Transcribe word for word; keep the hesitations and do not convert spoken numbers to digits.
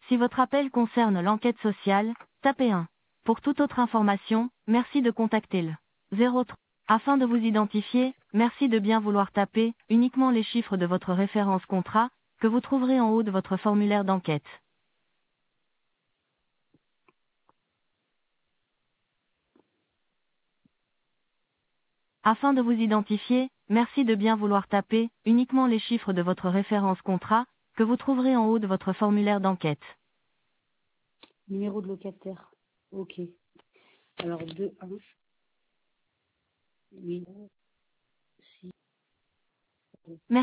Si votre appel concerne l'enquête sociale, tapez un. Pour toute autre information, merci de contacter le zéro trois. Afin de vous identifier, merci de bien vouloir taper uniquement les chiffres de votre référence contrat, que vous trouverez en haut de votre formulaire d'enquête. Afin de vous identifier, merci de bien vouloir taper uniquement les chiffres de votre référence contrat, que vous trouverez en haut de votre formulaire d'enquête. Numéro de locataire. Ok. Alors, deux un. Oui. six. Merci.